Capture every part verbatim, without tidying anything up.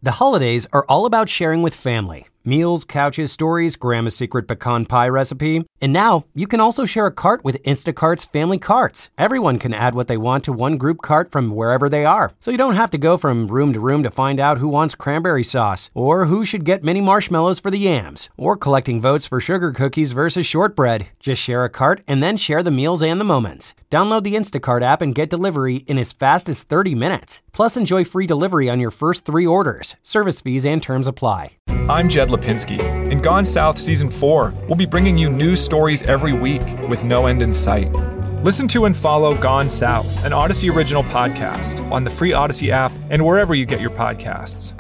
The holidays are all about sharing with family. Meals, couches, stories, Grandma's secret pecan pie recipe. And now, you can also share a cart with Instacart's Family Carts. Everyone can add what they want to one group cart from wherever they are. So you don't have to go from room to room to find out who wants cranberry sauce, or who should get mini marshmallows for the yams, or collecting votes for sugar cookies versus shortbread. Just share a cart and then share the meals and the moments. Download the Instacart app and get delivery in as fast as thirty minutes. Plus, enjoy free delivery on your first three orders. Service fees and terms apply. I'm Jed Lipinski. In Gone South Season four, we'll be bringing you news stories every week with no end in sight. Listen to and follow Gone South, an Odyssey original podcast, on the free Odyssey app and wherever you get your podcasts.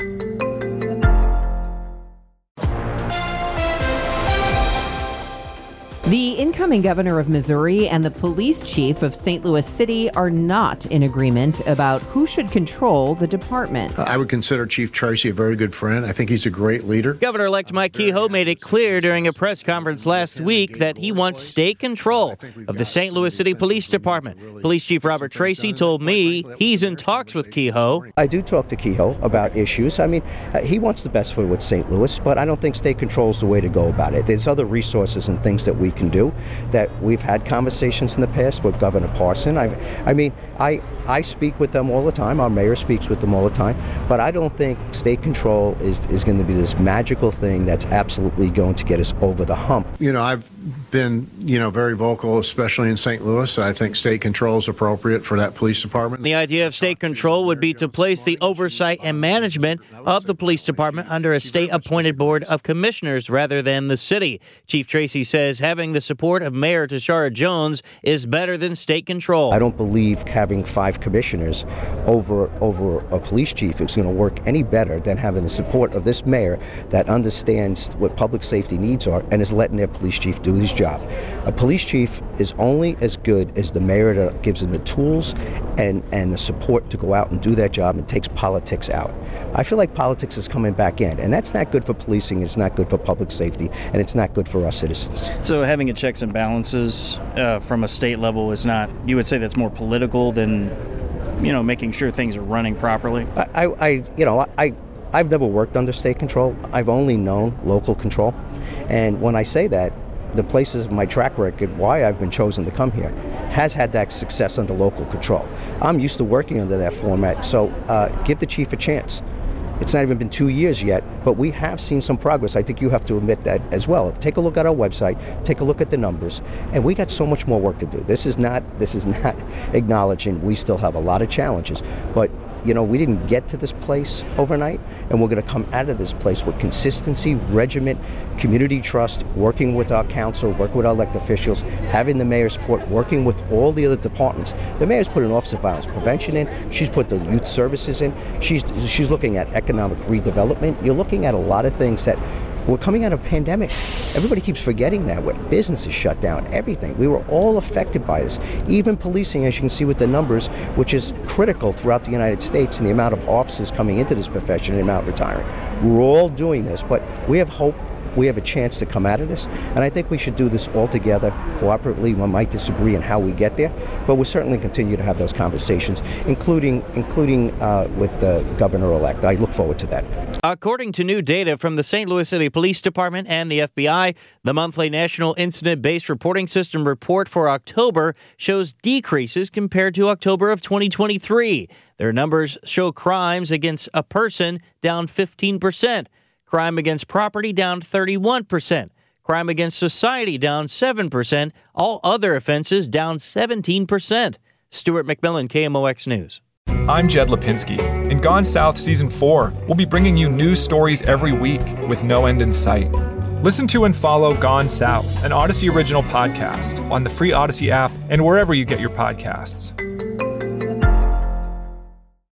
The incoming governor of Missouri and the police chief of Saint Louis City are not in agreement about who should control the department. I would consider Chief Tracy a very good friend. I think he's a great leader. Governor-elect Mike Kehoe made it clear during a press conference last week that he wants state control of the Saint Louis City Police Department. Police Chief Robert Tracy told me he's in talks with Kehoe. I do talk to Kehoe about issues. I mean, uh, he wants the best for with Saint Louis, but I don't think state control is the way to go about it. There's other resources and things that we can do that we've had conversations in the past with Governor Parson. I've, I mean, I I speak with them all the time. Our mayor speaks with them all the time. But I don't think state control is, is going to be this magical thing that's absolutely going to get us over the hump. You know, I've been, you know, very vocal, especially in Saint Louis. I think state control is appropriate for that police department. The idea of state control would be to place the oversight and management of the police department under a state-appointed board of commissioners rather than the city. Chief Tracy says having the support of Mayor Tashara Jones is better than state control. I don't believe having five commissioners over over a police chief is going to work any better than having the support of this mayor that understands what public safety needs are and is letting their police chief do his job. A police chief is only as good as the mayor that gives him the tools and, and the support to go out and do that job and takes politics out. I feel like politics is coming back in, and that's not good for policing, it's not good for public safety, and it's not good for our citizens. So having a checks and balances uh, from a state level is not, you would say that's more political than, you know, making sure things are running properly? I, I you know, I, I've never worked under state control. I've only known local control. And when I say that, the places, my track record, why I've been chosen to come here, has had that success under local control. I'm used to working under that format, so uh, give the chief a chance. It's not even been two years yet, but we have seen some progress. I think you have to admit that as well. Take a look at our website, take a look at the numbers, and we got so much more work to do. This is not this is not acknowledging we still have a lot of challenges, but you know, we didn't get to this place overnight, and we're going to come out of this place with consistency, regiment, community trust, working with our council, working with our elected officials, having the mayor's support, working with all the other departments. The mayor's put an Office of Violence Prevention in. She's put the youth services in. She's she's looking at economic redevelopment. You're looking at a lot of things that we're coming out of a pandemic. Everybody keeps forgetting that. When businesses shut down, everything. We were all affected by this. Even policing, as you can see with the numbers, which is critical throughout the United States, and the amount of officers coming into this profession and the amount retiring. We're all doing this, but we have hope. We have a chance to come out of this, and I think we should do this all together, cooperatively. We might disagree on how we get there, but we'll certainly continue to have those conversations, including including uh, with the governor-elect. I look forward to that. According to new data from the Saint Louis City Police Department and the F B I, the monthly National Incident-Based Reporting System report for October shows decreases compared to October of twenty twenty-three. Their numbers show crimes against a person down fifteen percent. Crime against property down thirty-one percent. Crime against society down seven percent. All other offenses down seventeen percent. Stuart McMillan, K M O X News. I'm Jed Lipinski. In Gone South Season four, we'll be bringing you news stories every week with no end in sight. Listen to and follow Gone South, an Odyssey original podcast, on the free Odyssey app and wherever you get your podcasts.